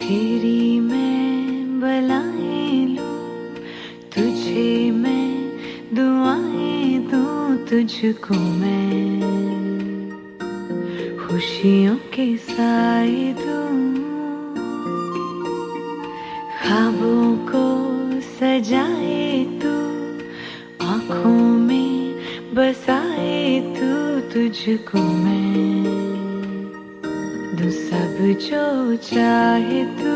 तेरी मैं बलाएं लूं, तुझे मैं दुआएं दूं, तुझको मैं खुशियों के साए दूं, ख्वाबों को सजाए तू, आँखों में बसाए तू, तुझको मैं दूं सब जो चाहे तू।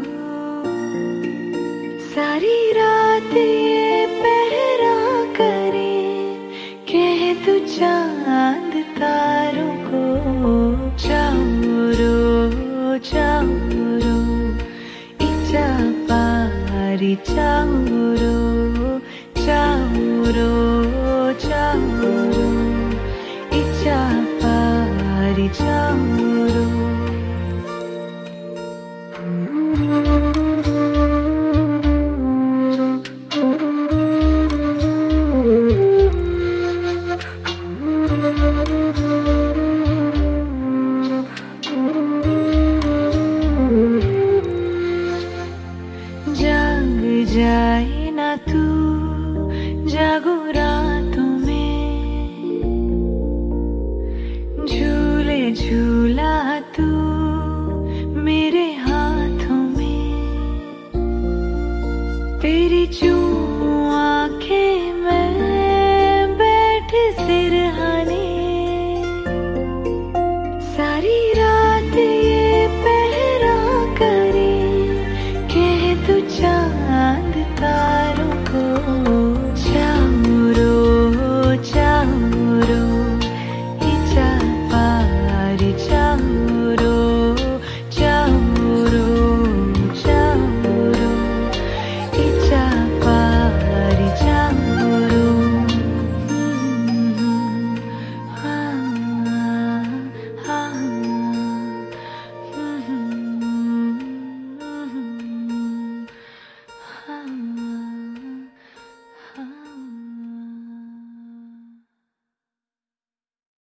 सारी रात ये पहरा करे, कह तू चांद तारों को, चाउरो चाउरो इचा पारी, चाउरो चाउरो चाउरो इचा पारी, चाउरो।